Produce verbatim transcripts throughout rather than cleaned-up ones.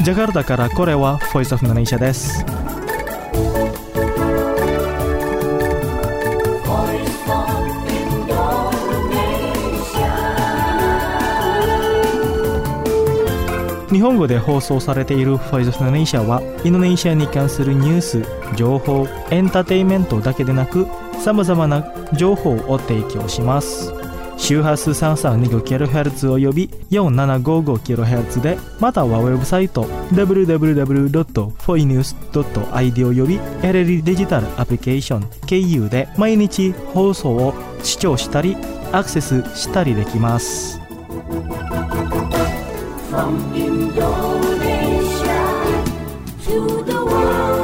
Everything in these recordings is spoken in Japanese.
ジャカルタからこれは Voice of Indonesia です。日本語で放送されている Voice of Indonesia はインドネシアに関するニュース、情報、エンターテインメントだけでなくさまざまな情報を提供します。周波数 さんさんにごキロヘルツ および よんななごごキロヘルツ で、またはウェブサイト ダブリューダブリューダブリュードットフォイニュースドットアイディー および エルエル デジタルアプリケーション ケーユー で毎日放送を視聴したりアクセスしたりできます。From Indonesia to the world.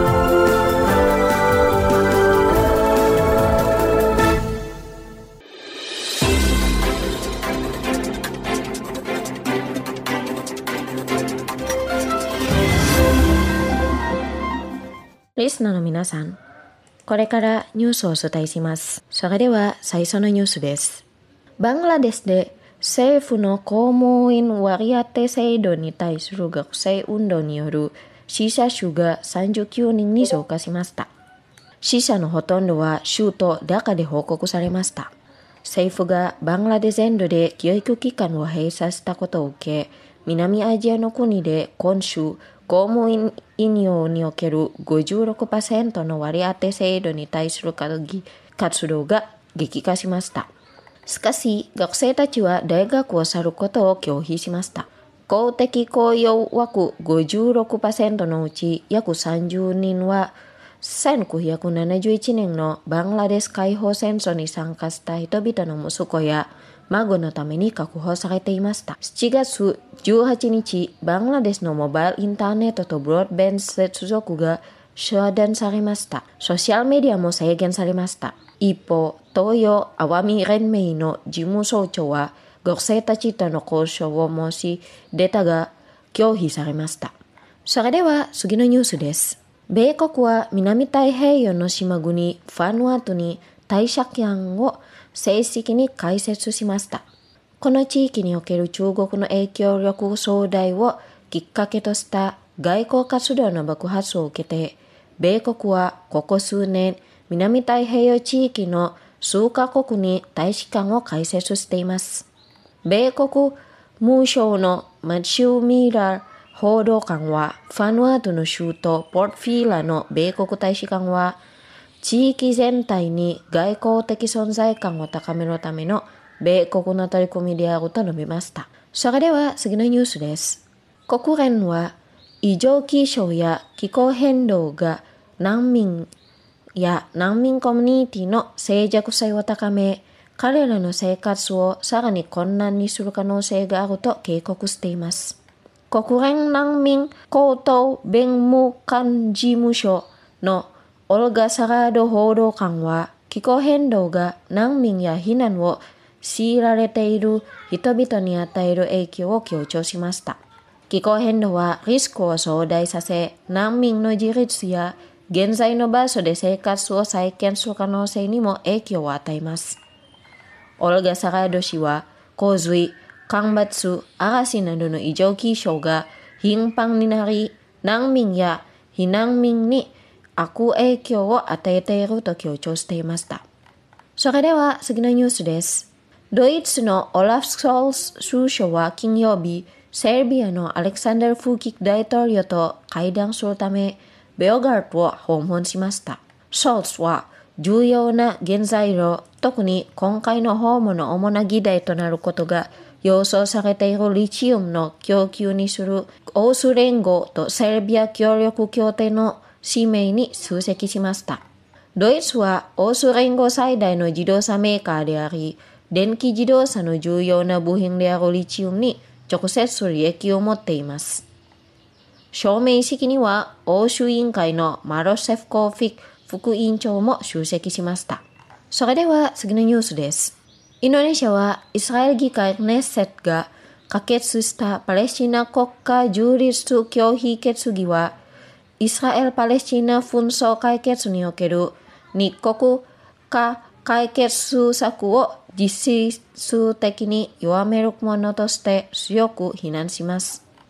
リスナーの皆さん、これからニュースをお伝えします。それでは最初のニュースです。バングラデシュで政府の公務員割り当て制度に対する学生運動による死者数がさんじゅうきゅうにんに増加しました。死者のほとんどは首都ダカで報告されました。政府がバングラデシュ全土で教育機関を閉鎖したことを受け、南アジアの国で今週、公務員引用における ごじゅうろくパーセント の割り当て制度に対する活動が激化しました。しかし、学生たちは大学を去ることを拒否しました。公的雇用枠 ごじゅうろくパーセント のうち約さんじゅうにんは、せんきゅうひゃくななじゅういちねんのバングラデシュ解放戦争に参加した人々の息子や孫のために確保されていました。しちがつじゅうはちにち、バングラデシュのモバイルインターネットとブロードバンド接続が遮断されました。ソーシャルメディアも制限されました。一方、東洋アワミ連盟の事務総長は学生たちとの交渉を申し出たが拒否されました。それでは次のニュースです。米国は南太平洋の島国ファヌアトに大使館を正式に開設しました。この地域における中国の影響力増大をきっかけとした外交活動の爆発を受けて、米国はここ数年南太平洋地域の数カ国に大使館を開設しています。米国務省のマチュー・ミラー報道官は、ファヌアトの州都ポートフィーラの米国大使館は、地域全体に外交的存在感を高めるための米国の取り組みであると述べました。それでは次のニュースです。国連は異常気象や気候変動が難民や難民コミュニティの脆弱性を高め、彼らの生活をさらに困難にする可能性があると警告しています。国連難民高等弁務官事務所のオルガ・サラード報道官は、気候変動が難民や避難を強いられている人々に与える影響を強調しました。気候変動はリスクを増大させ、難民の自立や現在の場所で生活を再建する可能性にも影響を与えます。オルガ・サラード氏は、洪水、干ばつ、嵐などの異常気象が頻繁になり、難民や避難民に悪影響を与えていると強調していました。それでは次のニュースです。ドイツのオラフ・ショルツ首相は金曜日、セルビアのアレクサンダル・フーキック大統領と会談するため、ベオガルトを訪問しました。ショルツは重要な原材料、特に今回の訪問の主な議題となることが予想されているリチウムの供給にする欧州連合とセルビア協力協定の使命に出席しました。ドイツは欧州連合最大の自動車メーカーであり、電気自動車の重要な部品であるリチウムに直接利益を持っています。証明式には欧州委員会のマロセフコフィック副委員長も出席しました。それでは次のニュースです。インドネシアはイスラエル議会ネッセットが可決したパレスチナ国家樹立拒否決議は、イスラエル・パレスチナ紛争解決における二国家解決策を実質的に弱めるものとして強く非難します。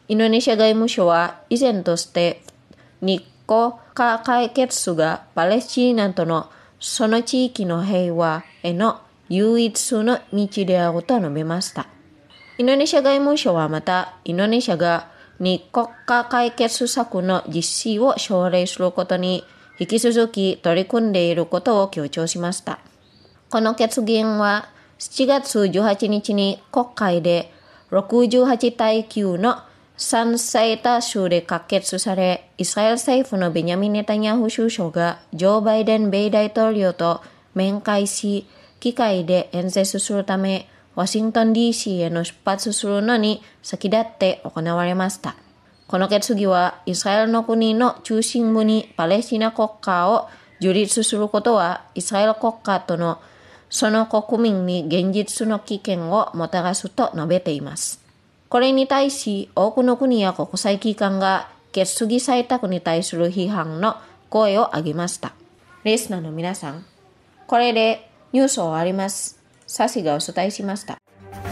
インドネシア外務省は依然として日国家解決がパレスチナとのその地域の平和への唯一の道であると述べました。インドネシア外務省はまた、インドネシアが日国家解決策の実施を奨励することに引き続き取り組んでいることを強調しました。この決議はしちがつじゅうはちにちに国会でろくじゅうはちたいきゅうの賛成多数で可決され、イスラエル政府のベニャミン・ネタニヤフ首相がジョー・バイデン米大統領と面会し、議会で演説するため、ワシントン ディーシー への出発するのに先立って行われました。この決議は、イスラエルの国の中心部にパレスチナ国家を樹立することは、イスラエル国家とのその国民に現実の危険をもたらすと述べています。これに対し、多くの国や国際機関が決議採択に対する批判の声を上げました。リスナーの皆さん、これでニュースを終わります。サシがお伝えしました。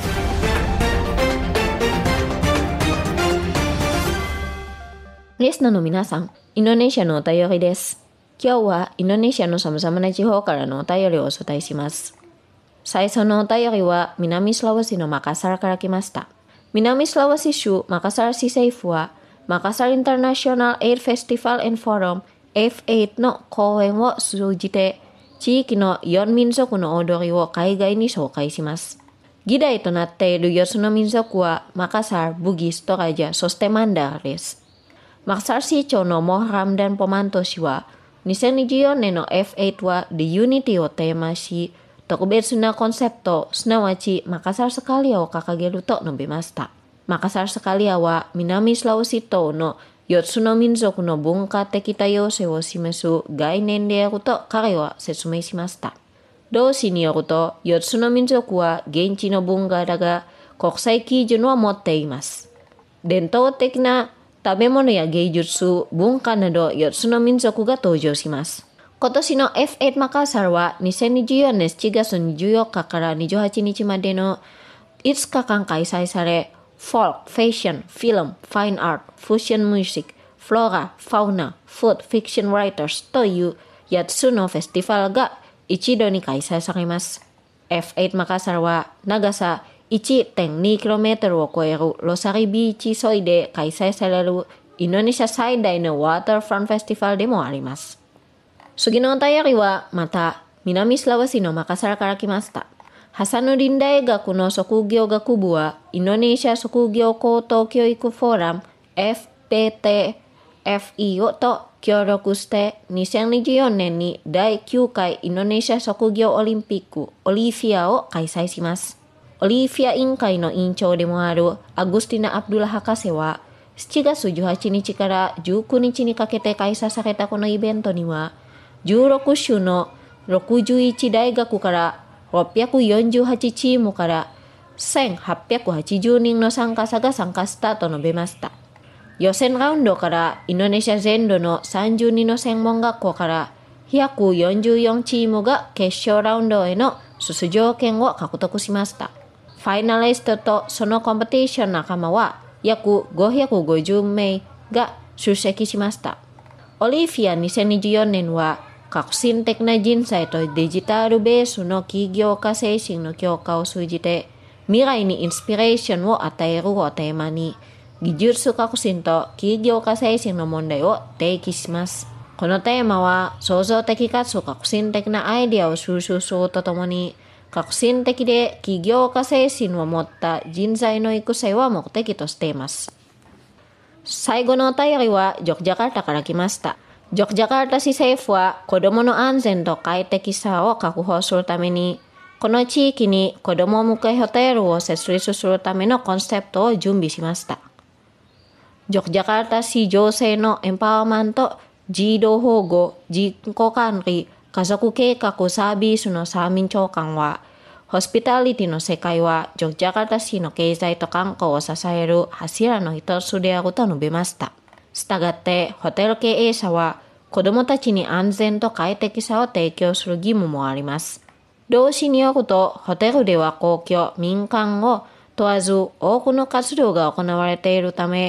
リスナーの皆さん、インドネシアのお便りです。今日はインドネシアのさまざまな地方からのお便りをお伝えします。最初のお便りは南スラワシのマカサルから来ました。南スラワシ州マカサル市政府はマカサルインターナショナルエイドフェスティバル&フォーラム エフエイト の講演を通じて地域のよん民族の踊りを海外に紹介します。議題となっているよっつの民族はマカサル、ブギス、トラジャ、そしてマンダラです。マカサル市長のモハラムダン・ポマント氏はにせんにじゅうよねんの エフエイト は The Unity をテーマし、特別なコンセプト、すなわちマカサルスカリアを掲げると述べました。マカサルスカリアは南スラワシ島のよっつの民族の文化的多様性を示す概念であると彼は説明しました。同氏によると、よっつの民族は現地の文化だが国際基準を持っています。伝統的な食べ物や芸術、文化などよっつの民族が登場します。今年の エフエイト マカサルはにせんにじゅうよねんしちがつにじゅうよっかからにじゅうはちにちまでのいつかかん開催され、フォーク、ファッション、フィルム、ファインアート、フュージョンミュージック、フローラ、ファウナ、フード、フィクションライターズというやっつのフェスティバルが一度に開催されます。エフエイト マカサルは長さ いってんにキロメートル を超えるロサリビーチ沿いで開催されるインドネシア最大のワーターフロントフェスティバルでもあります。次のお便りはまた南スラワシのマカサルから来ました。ハサヌディン大学の職業学部はインドネシア職業高等教育フォーラム エフピーティーエフイー と協力してにせんにじゅうよねんにだいきゅうかいインドネシア職業オリンピックオリフィアを開催します。オリフィア委員会の委員長でもあるアグスティナ・アブドゥラ博士はしちがつじゅうはちにちからじゅうくにちにかけて開催されたこのイベントにはじゅうろくしゅのろくじゅういち大学からろっぴゃくよんじゅうはちチームからせんはっぴゃくはちじゅうにんの参加者が参加したと述べました。予選ラウンドからインドネシア全土のさんじゅうにの専門学校からひゃくよんじゅうよんチームが決勝ラウンドへの出場権を獲得しました。ファイナリストとそのコンペティション仲間は約ごひゃくごじゅうめいが出席しました。オリフィアにせんにじゅうよねんは革新的な人材とデジタルベースの起業家精神の強化を通じて未来にインスピレーションを与えるをテーマに技術革新と起業家精神の問題を提起します。このテーマは創造的かつ革新的なアイデアを収集するとともに革新的で起業家精神を持った人材の育成を目的としています。最後のお便りはジョクジャカルタから来ました。ジョクジャカルタ市政府は子どもの安全と快適さを確保するためにこの地域に子ども向けホテルを設立するためのコンセプトを準備しました。ジョクジャカルタ市女性のエンパワーメント、児童保護、人口管理、家族計画サービスのサーミン長官は、ホスピタリティの世界はジョクジャカルタ市の経済と観光を支える柱の一つであると述べました。したがってホテル経営者は子どもたちに安全と快適さを提供する義務もあります。同氏によるとホテルでは公共、民間を問わず多くの活動が行われているため、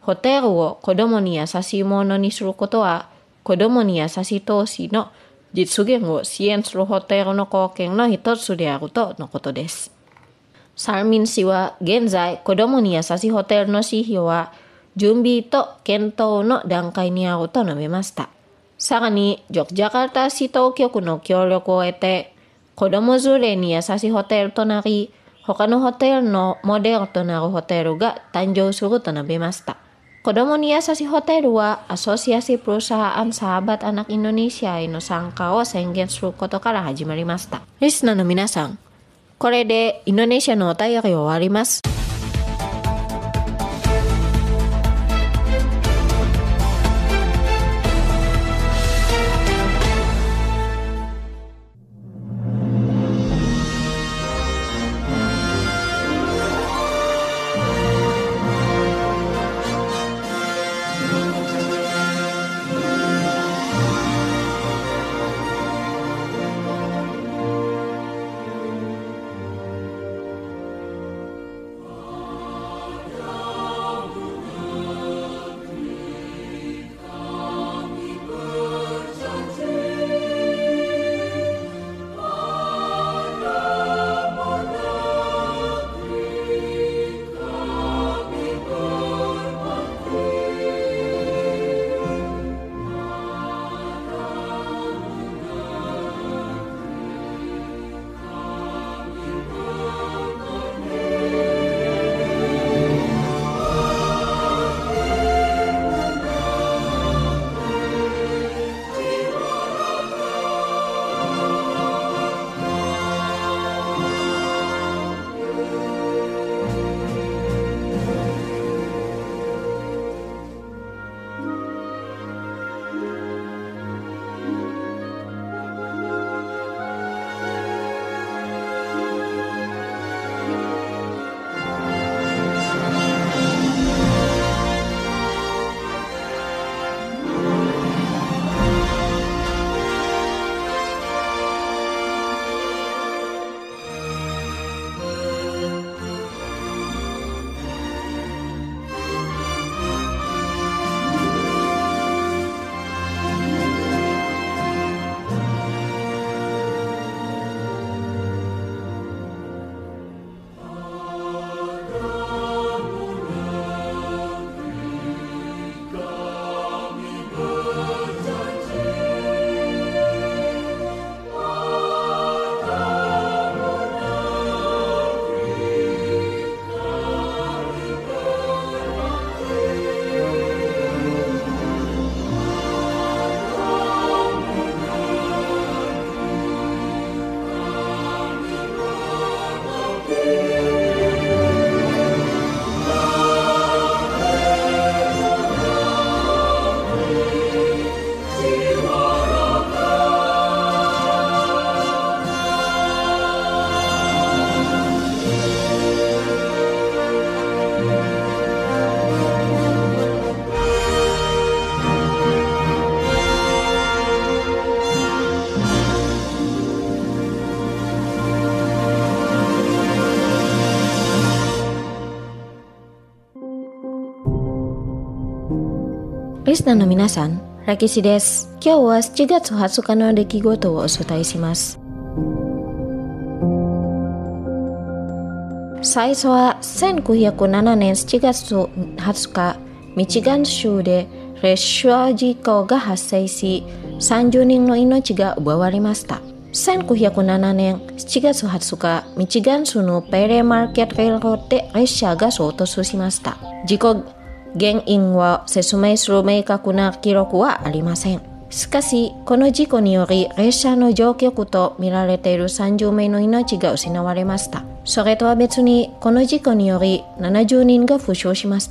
ホテルを子供に優しいものにすることは、子供に優しい投資の実現を支援するホテルの貢献の一つであるとのことです。サルミン氏は現在、子供に優しいホテルの指標は準備と検討の段階にあると述べました。さらに、ジョクジャカルタ市当局の協力を得て、子供連れに優しいホテルとなり、他のホテルのモデルとなるホテルが誕生すると述べました。子供に優しいホテルは、Asosiasi Perusahaan Sahabat Anak Indonesiaへの参加を宣言することから始まりました。リスナーの皆さん、これでインドネシアのお便りを終わります。リスナーの皆さん、ラキシです。今日はしちがつはつかの出来事をお伝えします。最初はせんきゅうひゃくななねんしちがつはつか、ミチガン州で列車事故が発生し、さんじゅうにんの命が奪われました。せんきゅうひゃくななねんしちがつはつか、ミチガン州のペレマーケットレールロードで列車が衝突しました。事故原因は説明する明確な記録はありません。しかし、この事故により列車の乗客と見られているさんじゅうめいの命が失われました。それとは別に、この事故によりななじゅうにんが負傷しました。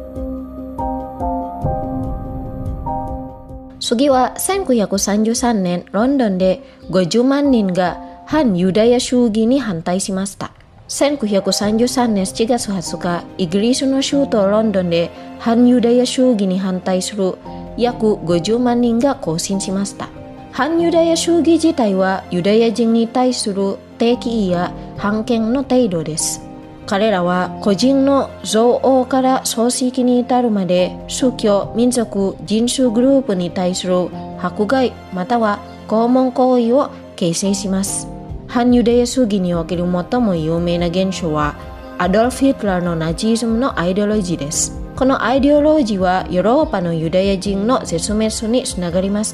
次はせんきゅうひゃくさんじゅうさんねん、ロンドンでごじゅうまんにんが反ユダヤ主義に反対しました。せんきゅうひゃくさんじゅうさんねんしちがつはつか、イギリスの首都ロンドンで反ユダヤ主義に反対する約ごじゅうまんにんが行進しました。反ユダヤ主義自体はユダヤ人に対する敵意や偏見の程度です。 彼らは個人の憎悪から組織に至るまで宗教、民族、人種グループに対する迫害または拷問行為を形成します。反ユダヤ主義における最も有名な現象はアドルフ・ヒトラーのナチズムのアイデオロジーです。このアイデオロジーはヨーロッパのユダヤ人の絶滅につながりました。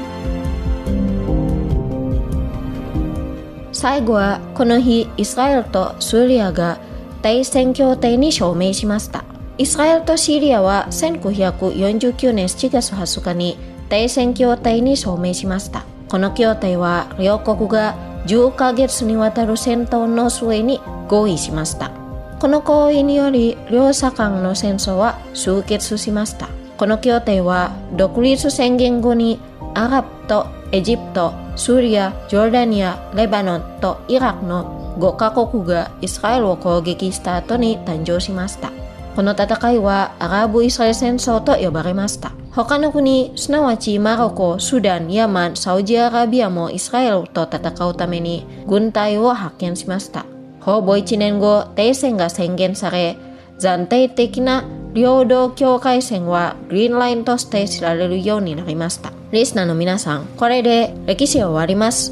最後はこの日イスラエルとシリアが停戦協定に署名しました。イスラエルとシリアはせんきゅうひゃくよんじゅうきゅうねんしちがつはつかに停戦協定に署名しました。この協定は両国がじゅっかげつにわたる戦闘の末に合意しました。この合意により両者間の戦争は終結しました。この協定は独立宣言後にアラブとエジプト、シリア、ジョルダニア、レバノンとイラクのごかこくがイスラエルを攻撃した後に誕生しました。この戦いはアラブ・イスラエル戦争と呼ばれました。他の国、すなわちマロコ、スダン、ヤマン、サウジアラビアもイスラエルと戦うために軍隊を派遣しました。ほぼいちねんご、停戦が宣言され、暫定的な領土境界線はグリーンラインとして知られるようになりました。リスナーの皆さん、これで歴史は終わります。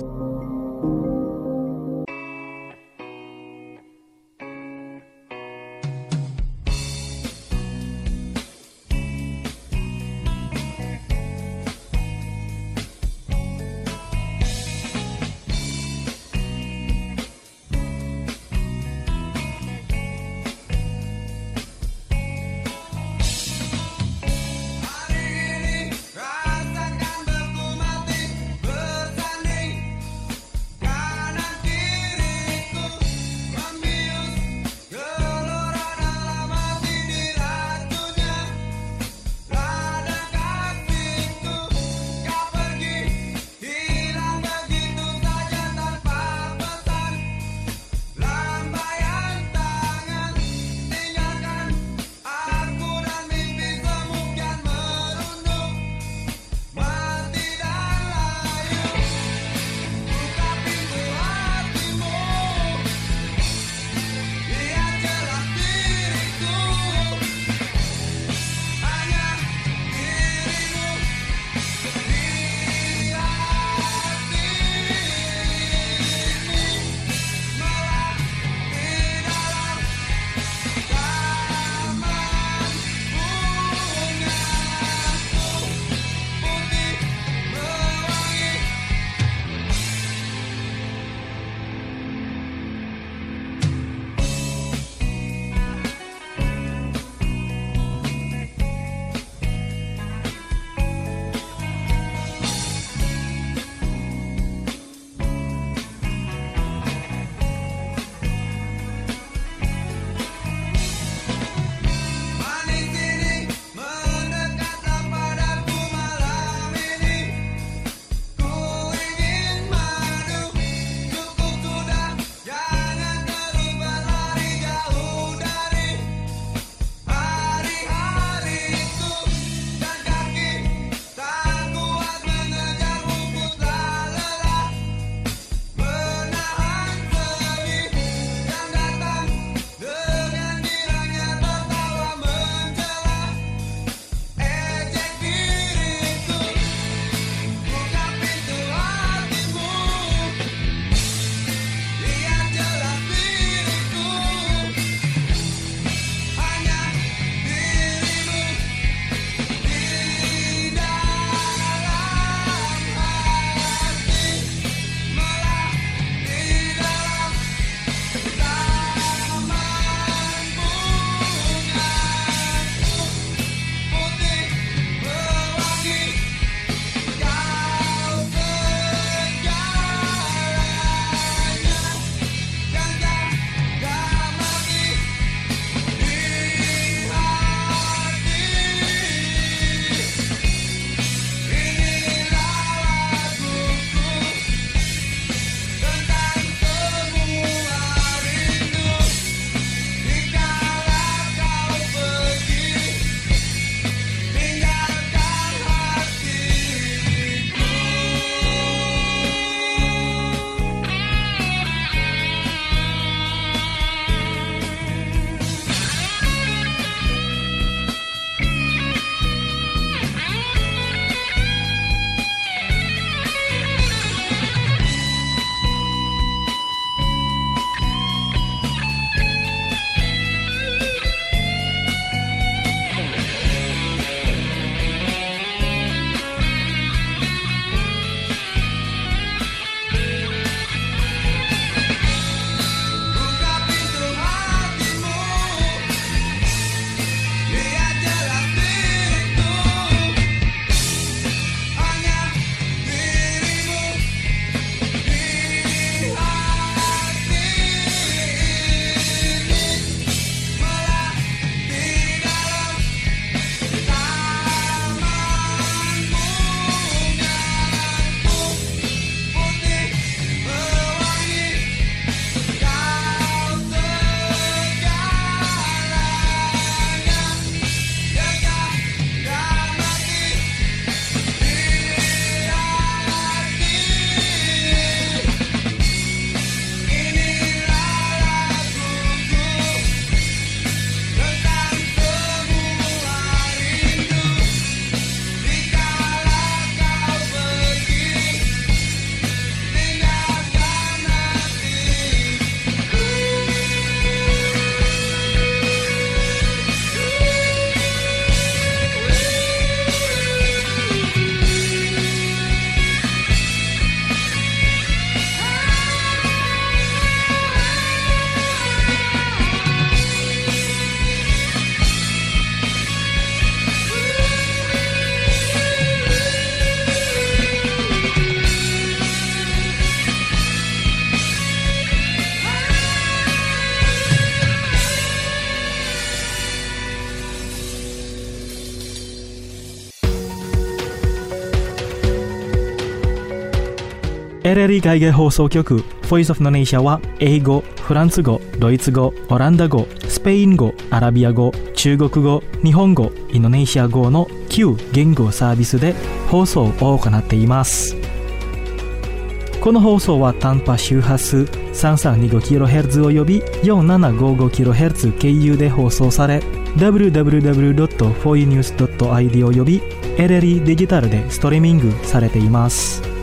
エルエル 海外放送局 Voice of Indonesia は英語、フランス語、ドイツ語、オランダ語、スペイン語、アラビア語、中国語、日本語、インドネシア語のきゅう言語サービスで放送を行っています。この放送は短波周波数 さんさんにごキロヘルツ および よんななごごキロヘルツ 経由で放送され ダブリューダブリューダブリュードットフォーユーニュースドットアイディー および エルエル デジタルでストリーミングされています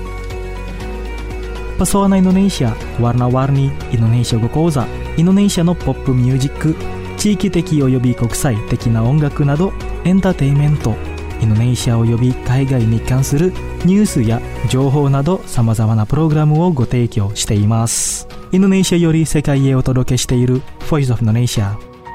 。Pesona Indonesia, Warna-warni Indonesia語講座、インドネシアのポップミュージック、地域的および国際的な音楽などエンターテインメント、インドネシアおよび海外に関するニュースや情報などさまざまなプログラムをご提供しています。インドネシアより世界へお届けしている Voice of Indonesia。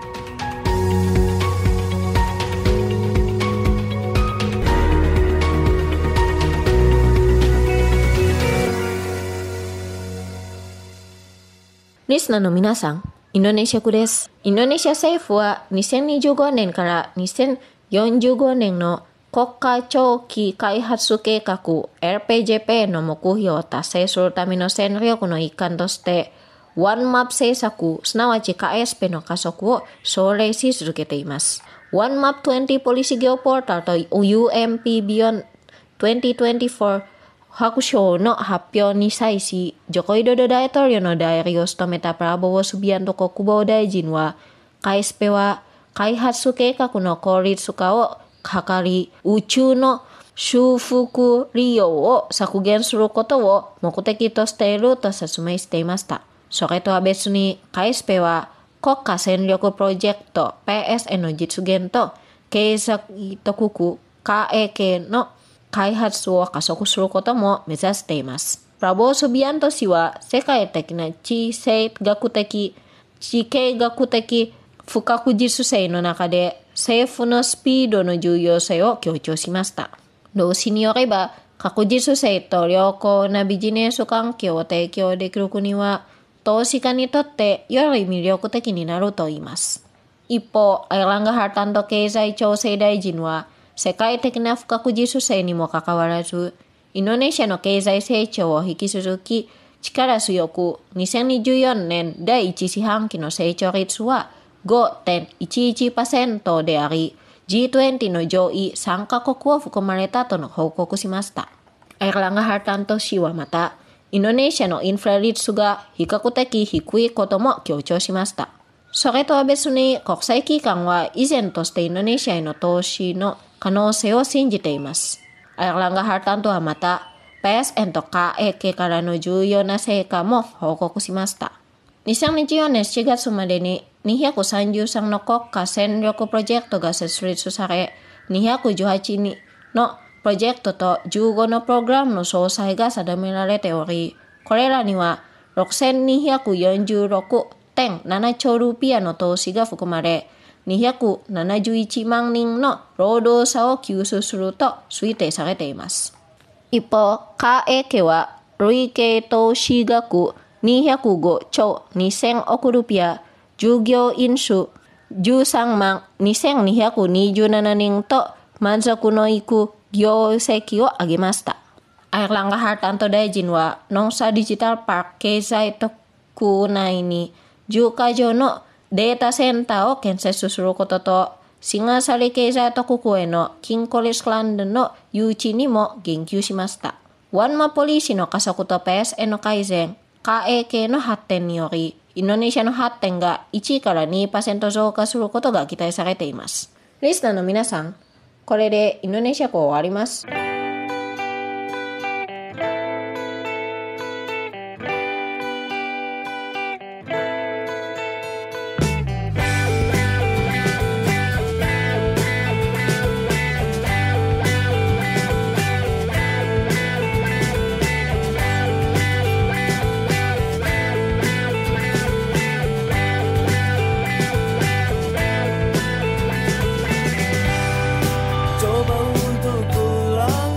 リスナーの皆さん、インドネシア語です。インドネシア政府はにせんにじゅうごねんからにせんよんじゅうごねんの国家長期開発計画 エルピージェーピー の目標を達成するための戦略の一環として、ワンマップ政策、すなわち ケーエスピー の加速を奨励し続けています。ワンマップにじゅうポリシー業ポータルと ユーエムピー Beyond にせんにじゅうよん白書の発表に際し、ジョコイドド大統領の代理を務めたプラボー・スビアント国防大臣は、ケーエスピー は開発計画の効率化を図り、宇宙の修復利用を削減することを目的としていると説明していました。それとは別に、ケーエスピー は国家戦略プロジェクト ピーエスエー の実現と経済特区 ケーエーケー の開発を加速することも目指しています。プラボー・スビアント氏は世界的な地政学的、地形学的不確実性の中で政府のスピードの重要性を強調しました。同氏によれば、確実性と良好なビジネス環境を提供できる国は、投資家にとってより魅力的になると言います。一方、アイランガ・ハータンド経済調整大臣は、世界的な不確実性にもかかわらず、インドネシアの経済成長を引き続き力強く、にせんにじゅうよねん第一四半期の成長率は ごてんいちいちパーセント であり、ジーにじゅう の上位さんカ国を含まれたとの報告しました。アイランガ・ハータント氏はまた、インドネシアのインフレ率が比較的低いことも強調しました。それとは別に国際機関は依然としてインドネシアへの投資の可能性を信じています。アイランガ・ハータントはまた、ピーエスエー と ケーエーケー からの重要な成果も報告しました。にせんにじゅうよねんしちがつまでににひゃくさんじゅうさんの国家戦略プロジェクトが設立され、にひゃくじゅうはちのプロジェクトとじゅうごのプログラムの詳細が定められており、これらにはろくせんにひゃくよんじゅうろくてんななちょうルピアの投資が含まれ、にひゃくななじゅういちまんにんの労働者を救出すると推定されています。一方、ケーエーケーは累計投資額にひゃくごちょうにせんおくルピア、従業員数じゅうさんまんにせんにひゃくにじゅうななにんと満足のいく業績を上げました。アイランガ・ハータント大臣はノンサデジタルパーク経済特区内にじゅうかじょうのデータセンターを建設することと、シンガサリ経済特区へのキンコリスランドの誘致にも言及しました。ワンマポリシーの加速と ピーエスエー の改善、ケーエーケー の発展により、インドネシアの発展がいちからにパーセント増加することが期待されています。リスナーの皆さん、これでインドネシア語終わります。 Coba untuk pulang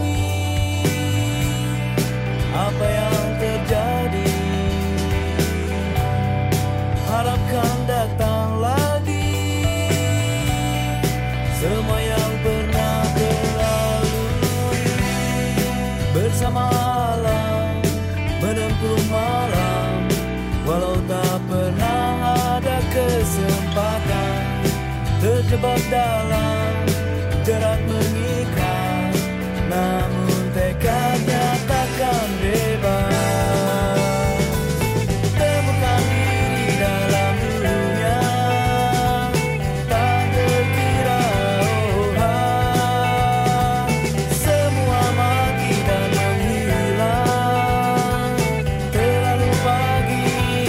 terjebak dalam jerat mengikat, namun tekadnya takkan bebas. Temukan diri dalam dunia tak terkira, oh ah. Semua mati dan menghilang terlalu pagi.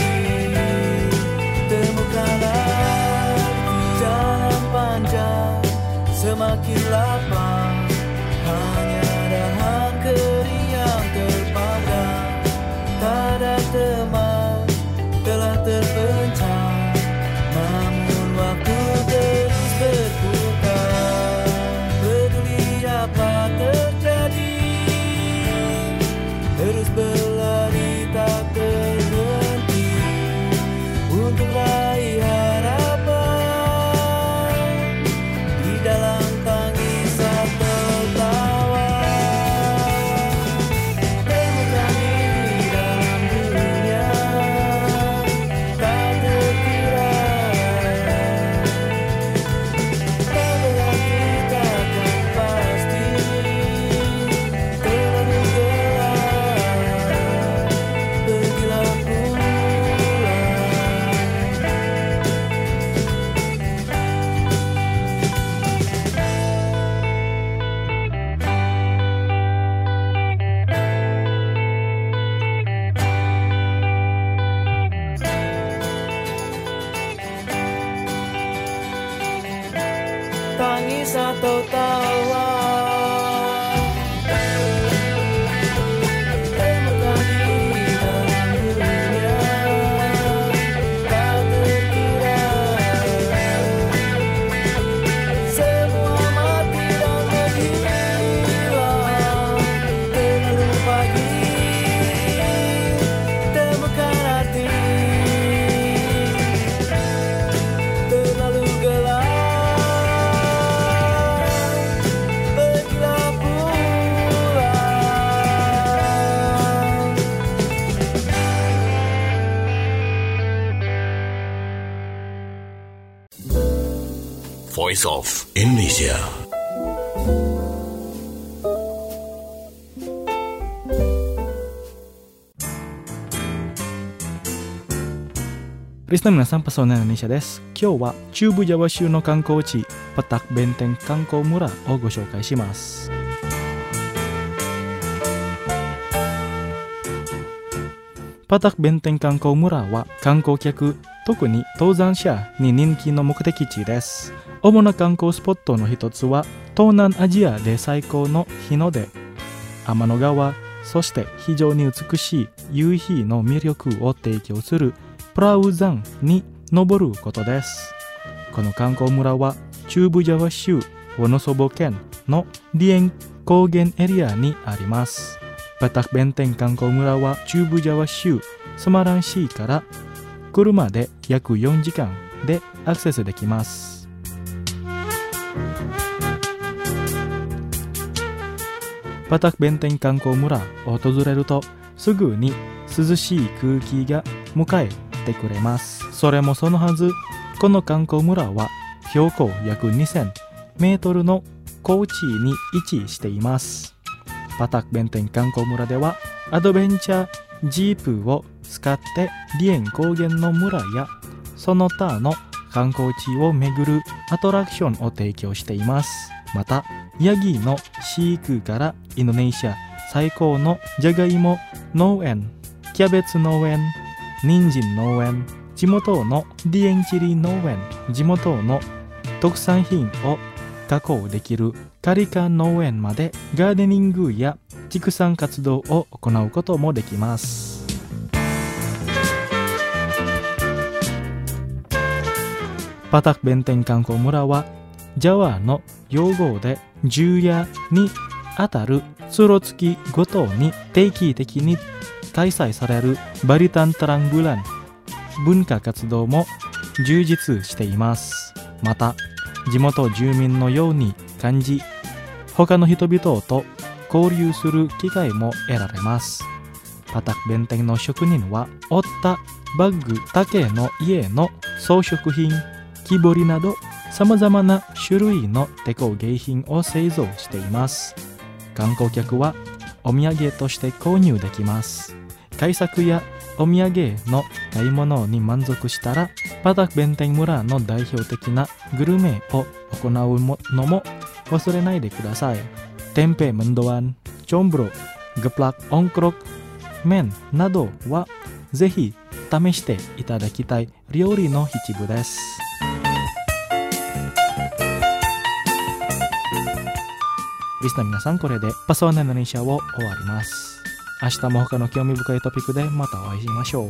Temukanlah jalan panjang semakin lapang, hanya dahan kering yang terpandang. Tak ada teman telah terpencang, namun waktu terus berputar. Peduli apa terjadi, terus berlari tak terhenti untuk raih harapan di dalam tangisan tertawa. Temukan diri dalam dunia tak terkira, tak berarti takkan pasti terlalu gelap. Pergilah pulang. Tangis atau tawa, temukan diri dalam dunia tak terkira. Semua mati dan menghilang terlalu pagi. Temukan arti terlalu gelap. Pergilah pulang. Voice of Indonesia. Listener 皆さん、パソナIndonesiaです。今日は中部ジャワ州の観光地パタク弁天観光村をご紹介します。パタク弁天観光村は観光客、特に登山者に人気の目的地です。主な観光スポットの一つは東南アジアで最高の日の出、天の川、そして非常に美しい夕日の魅力を提供するプラウ山に登ることです。この観光村は中部ジャワ州ウォノソボ県のリエン高原エリアにあります。パタク弁天観光村は中部ジャワ州スマラン市から車で約よじかんでアクセスできます。パタク弁天観光村を訪れるとすぐに涼しい空気が迎えてくれます。それもそのはず、この観光村は標高約にせんメートルの高地に位置しています。パタク弁天観光村ではアドベンチャージープを使ってリエン高原の村やその他の観光地を巡るアトラクションを提供しています。またヤギの飼育からインドネシア最高のジャガイモ農園、キャベツ農園、人参農園、地元のリエンチリ農園、地元の特産品を加工できるカリカ農園までガーデニングや畜産活動を行うこともできます。パタク弁天観光村はジャワの用語で昼夜にあたるツ月ごとに定期的に開催されるバリタンタランブラン文化活動も充実しています。また地元住民のように感じ、他の人々と交流する機会も得られます。パタク弁天の職人は折ったバッグ、竹の家の装飾品、木彫りなどさまざまな種類の手工芸品を製造しています。観光客はお土産として購入できます。改作やお土産の買い物に満足したら、パタク弁天村の代表的なグルメを行うのも忘れないでください。tempe mendoan, combro, geplak ongkrok, men などはぜひ試していただきたい料理の一部です。リスナー皆さん、これでパスワンインドネシアを終わります。明日も他の興味深いトピックでまたお会いしましょう。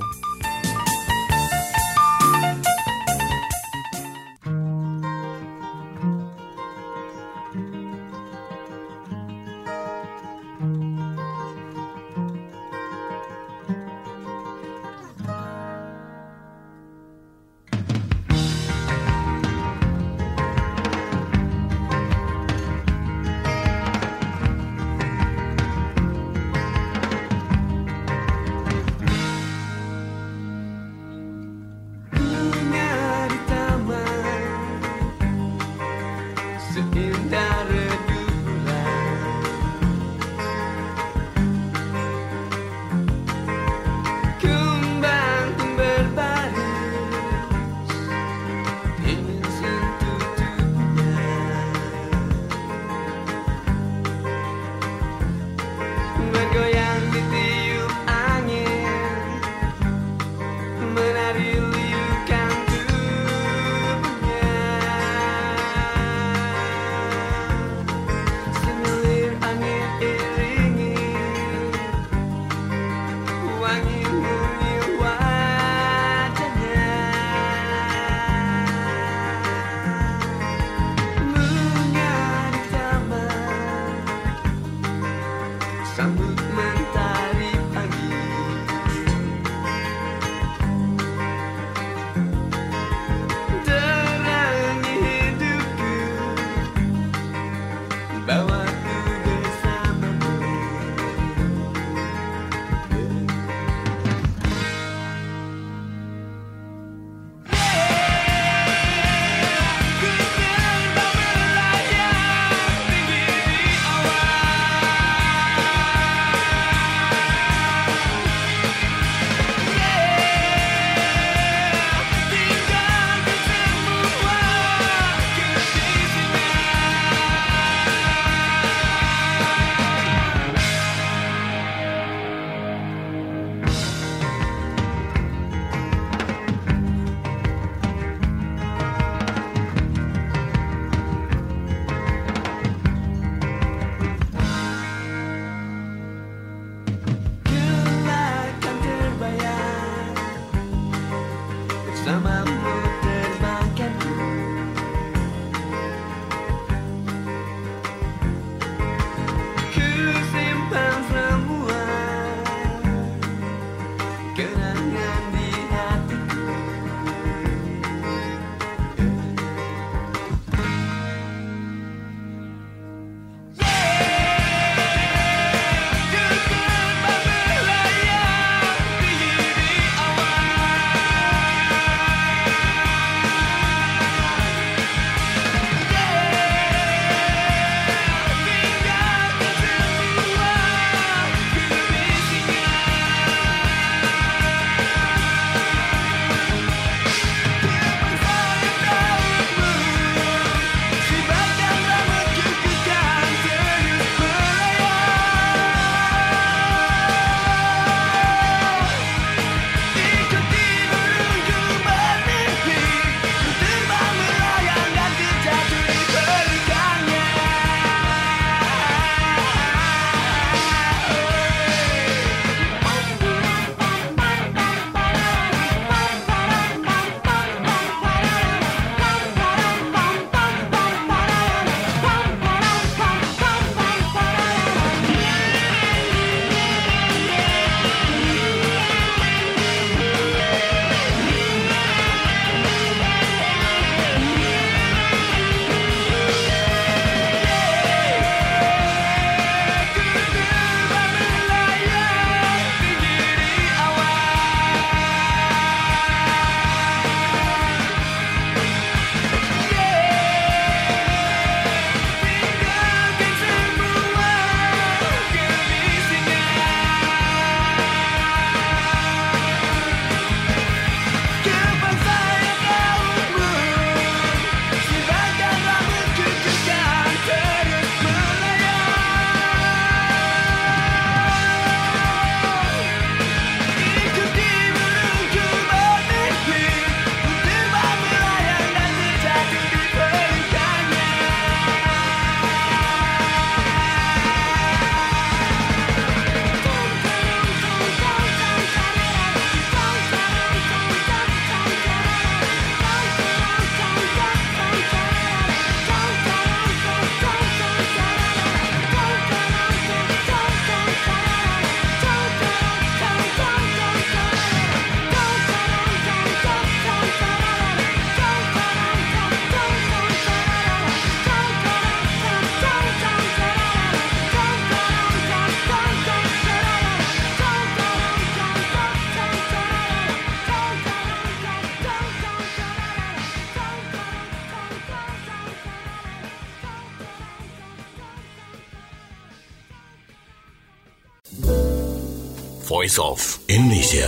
Voice of Indonesia.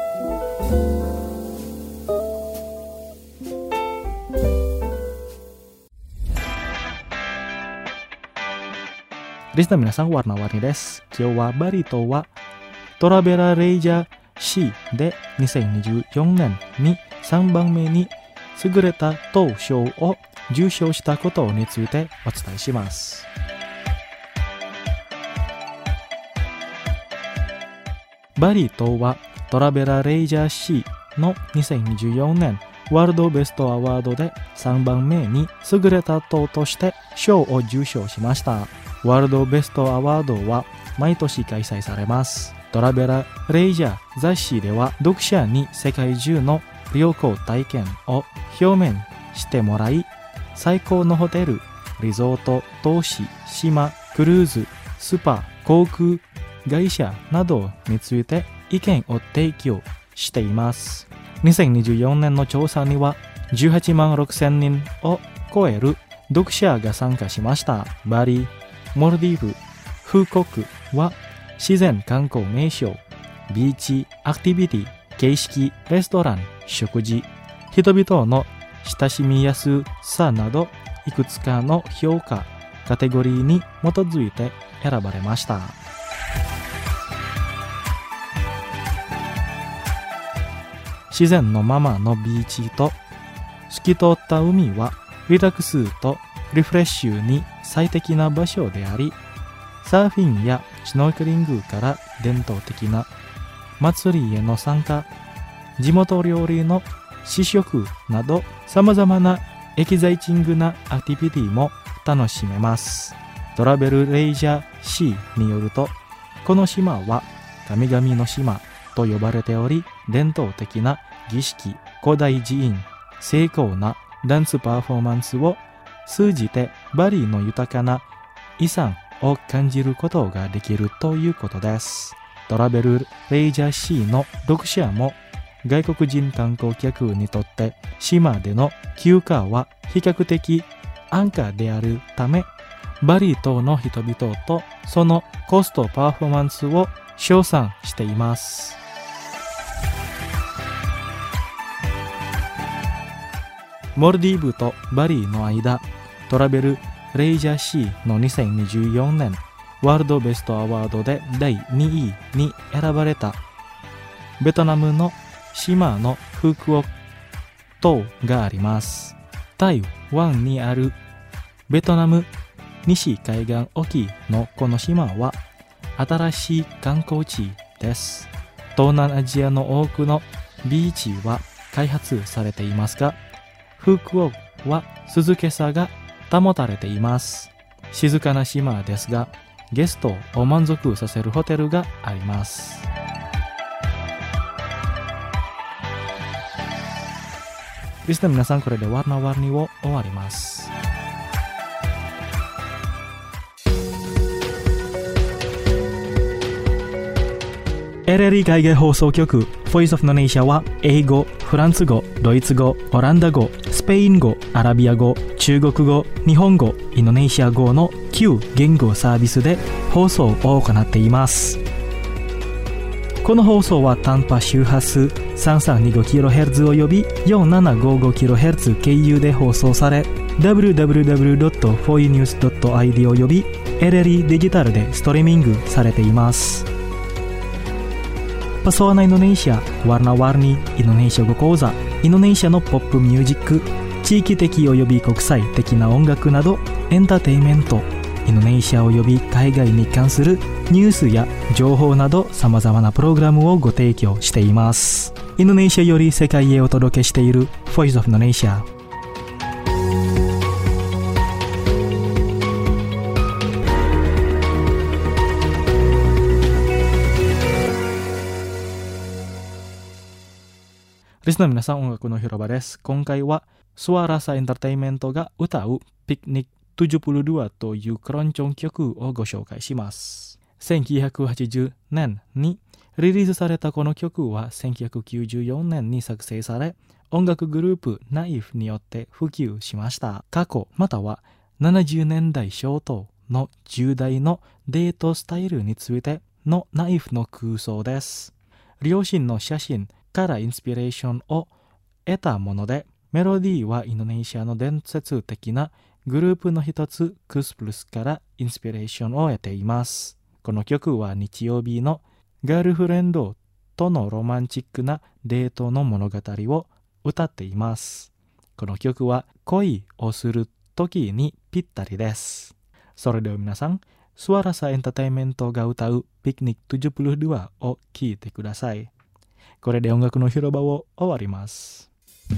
Listener 皆さん、warna-warniです。今日はバリ島はトラベラレイジャー C でにせんにじゅうよねんにさんばんめに優れた島賞を受賞したことについてお伝えします。バリ島はトラベラレイジャー C のにせんにじゅうよねんワールドベストアワードでさんばんめに優れた島として賞を受賞しました。ワールドベストアワードは毎年開催されます。トラベラレイジャー雑誌では読者に世界中の旅行体験を表面してもらい、最高のホテル、リゾート、都市、島、クルーズ、スパ、航空会社などについて意見を提供しています。にせんにじゅうよねんの調査にはじゅうはちまんろくせんにんを超える読者が参加しました。バリ、モルディブ、フーコックは自然観光名所、ビーチ、アクティビティ、形式、レストラン、食事、人々の親しみやすさなどいくつかの評価カテゴリーに基づいて選ばれました。自然のままのビーチと透き通った海はリラックスとリフレッシュに最適な場所であり、サーフィンやシュノーケリングから伝統的な祭りへの参加、地元料理の試食など様々なエキザイティングなアクティビティも楽しめます。トラベルレイジャー C によると、この島は神々の島と呼ばれており、伝統的な儀式、古代寺院、精巧なダンスパフォーマンスを通じてバリの豊かな遺産を感じることができるということです。トラベルレイジャー C の読者も外国人観光客にとって島での休暇は比較的安価であるため、バリ島の人々とそのコストパフォーマンスを称賛しています。モルディブとバリの間、トラベルレイジャー C のにせんにじゅうよねんワールドベストアワードでだいにいに選ばれたベトナムの島のフクオ島があります。台湾にあるベトナム西海岸沖のこの島は新しい観光地です。東南アジアの多くのビーチは開発されていますが、フクオは静けさが保たれています。静かな島ですが、ゲストを満足させるホテルがあります。リスナー皆さん、これでワーナワーニを終わります。エルエルイ 海外放送局 Voice of Indonesia は英語、フランス語、ドイツ語、オランダ語、スペイン語、アラビア語、中国語、日本語、インドネシア語のきゅう言語サービスで放送を行っています。この放送は短波周波数 さんさんにごキロヘルツ および よんななごごキロヘルツ 経由で放送され、ダブリューダブリューダブリュードットフォーイーニュースドットアイディー および エルエルイ デジタルでストリーミングされています。Pesona Indonesia, Warna-warni Indonesia語講座、インドネシアのポップミュージック、地域的及び国際的な音楽などエンターテインメント、インドネシア及び海外に関するニュースや情報など様々なプログラムをご提供しています。インドネシアより世界へお届けしている Voice of Indonesia。リスナーの皆さん、音楽の広場です。今回はSuara Sa Entertainmentが歌うピクニックななじゅうにというクロンチョン曲をご紹介します。せんきゅうひゃくはちじゅうねんにリリースされたこの曲はせんきゅうひゃくきゅうじゅうよねんに作成され、音楽グループナイフによって普及しました。過去またはななじゅうねんだい初頭のじゅう代のデートスタイルについてのナイフの空想です。両親の写真からインスピレーションを得たもので、メロディーはインドネシアの伝説的なグループの一つクスプルスからインスピレーションを得ています。この曲は日曜日のガールフレンドとのロマンチックなデートの物語を歌っています。この曲は恋をする時にぴったりです。それでは皆さん、Suara Sa Entertainmentが歌うピクニックななじゅうにを聴いてください。これで音楽の広場を終わります。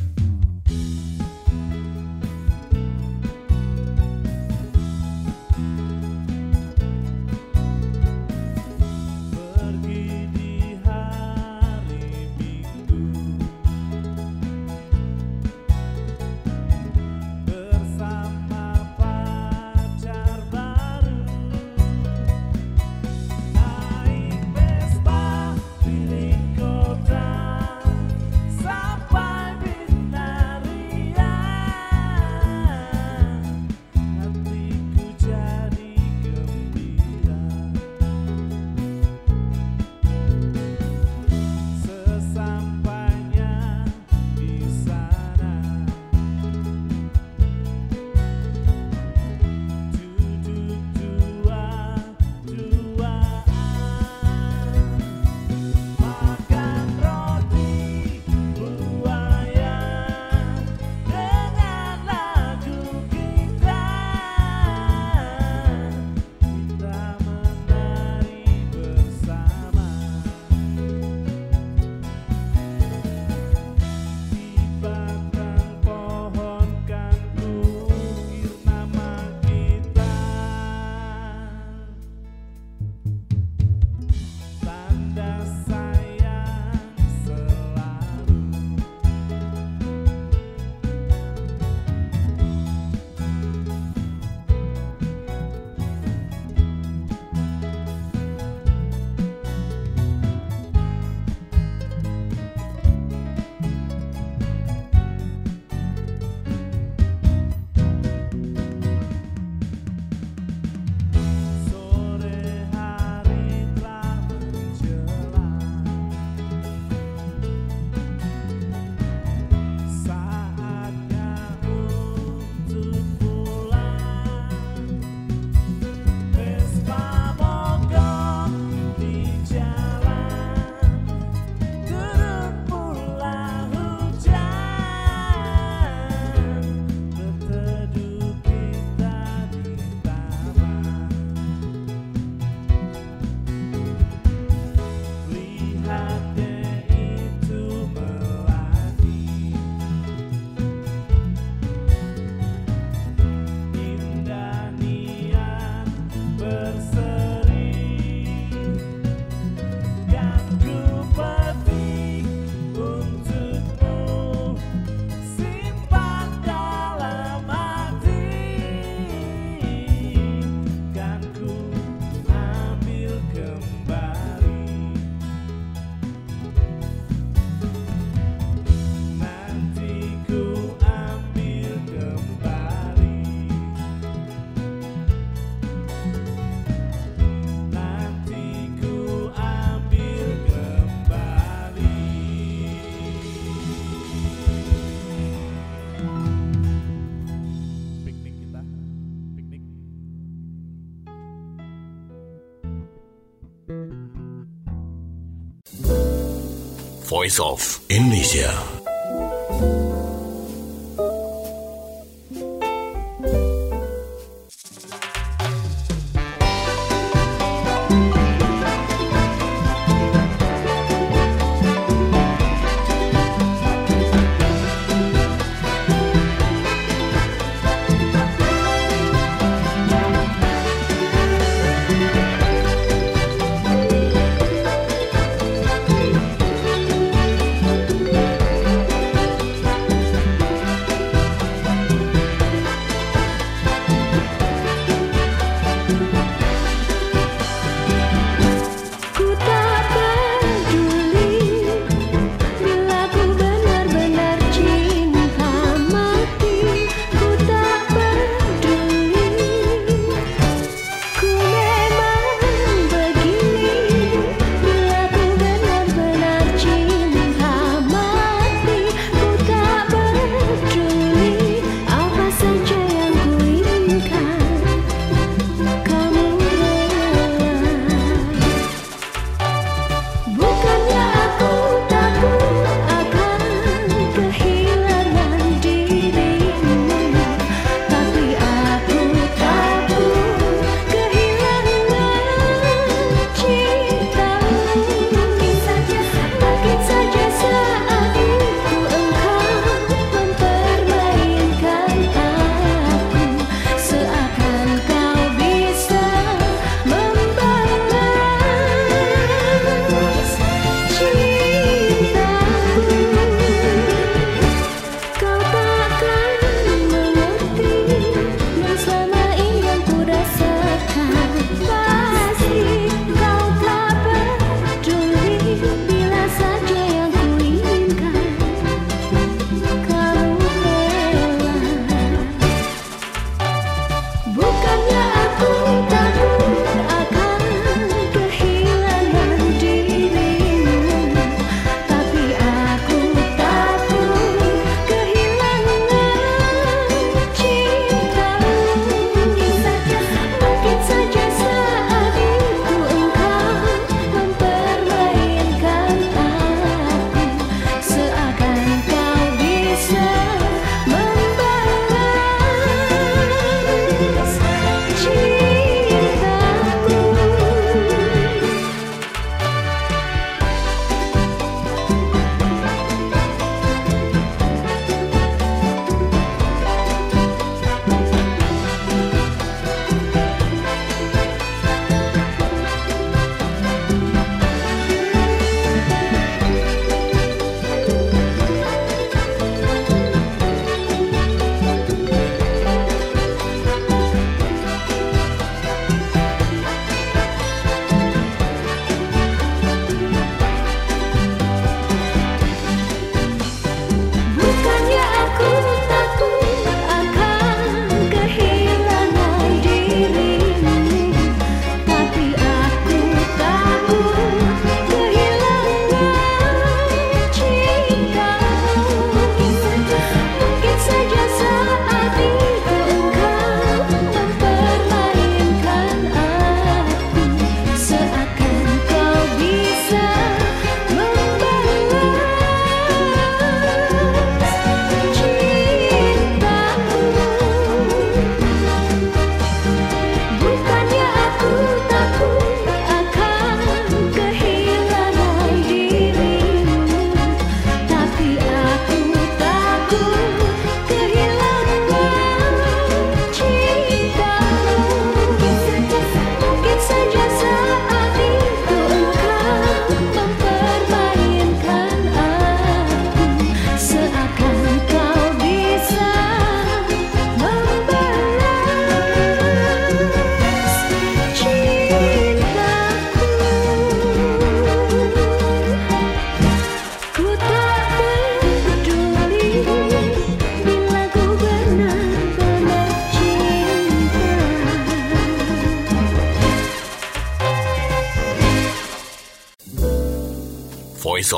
Voice of Indonesia.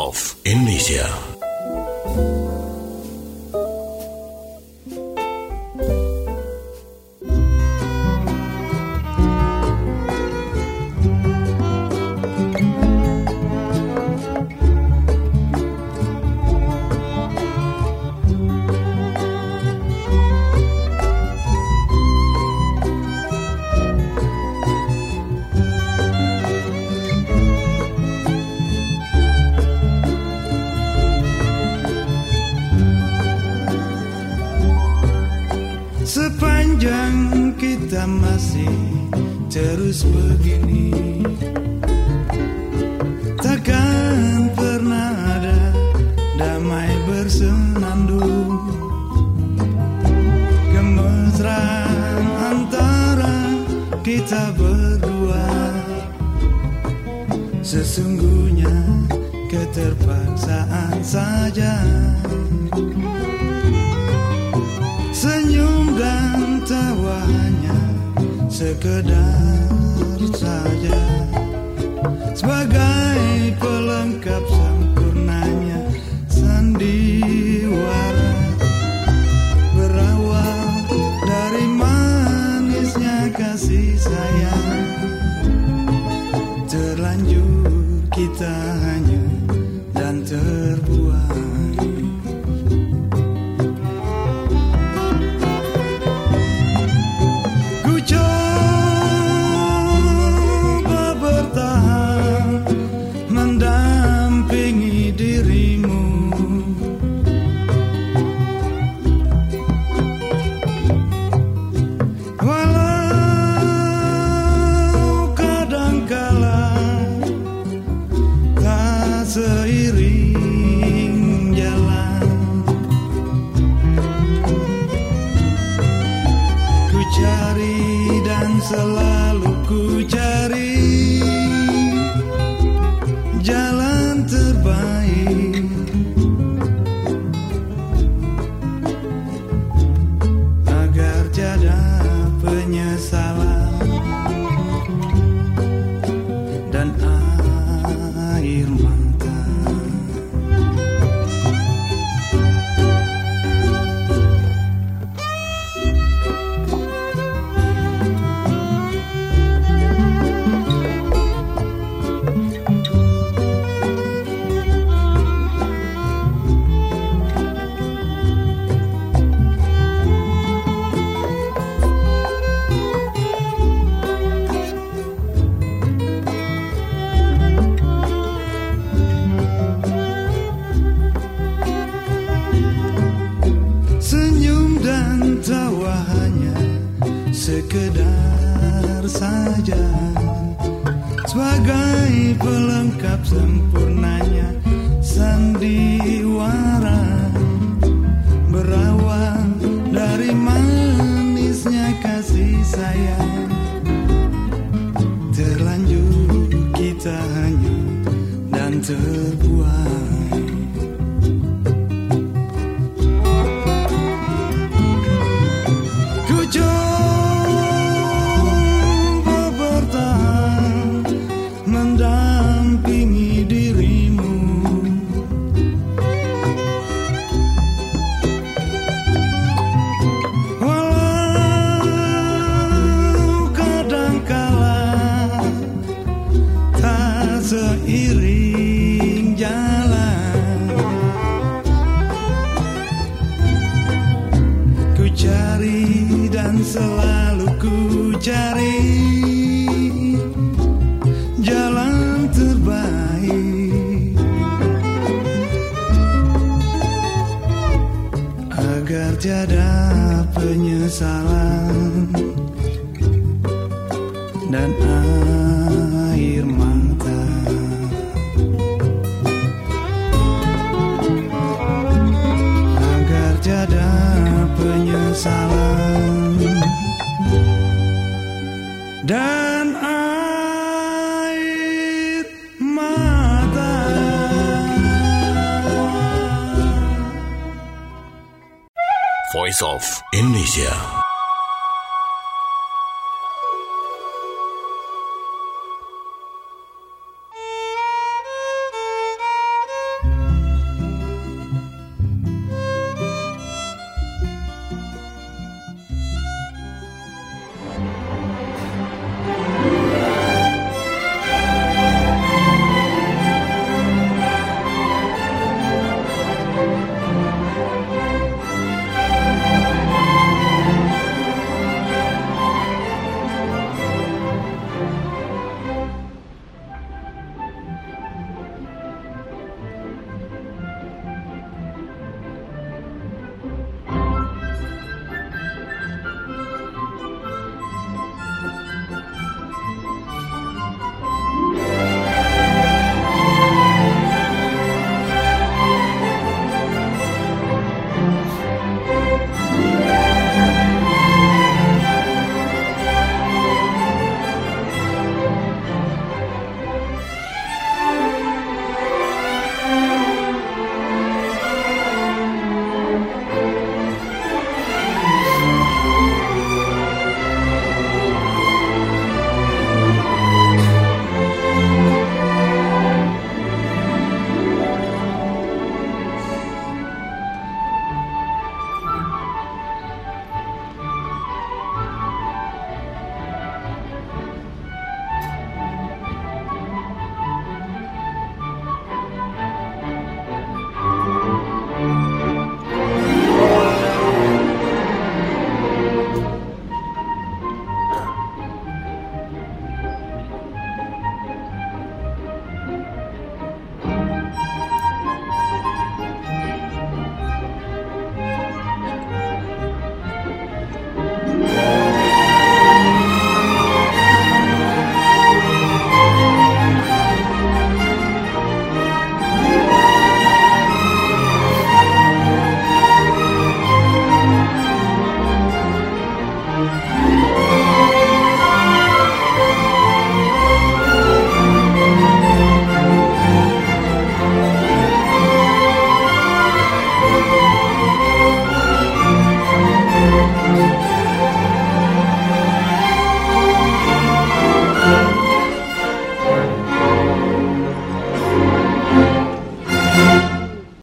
of Indonesia. Sepanjang kita masih terus begini, takkan pernah ada damai bersenandung. Kemesraan antara kita berdua sesungguhnya keterpaksaan saja. Senyum dan tawa hanya sekedar saja, sebagai pelengkap sempurnanya sandiwara. Berawal dari manisnya kasih sayang, terlanjur kita hanyut dan terbuai. Selalu ku cari jalan terbaik agar tiada penyesalan dan air mata. Sekedar saja, sebagai pelengkap sempurnanya sandiwara. Berawal dari manisnya kasih sayang, terlanjur kita hanyut dan terbuai. Mendampingi dirimu, walau kadangkala tak seiring jalan. Ku cari dan selalu ku cari jalan terbaik agar tiada penyesalan dan air mata. Agar tiada penyesalan dan air mata. Voice of Indonesia.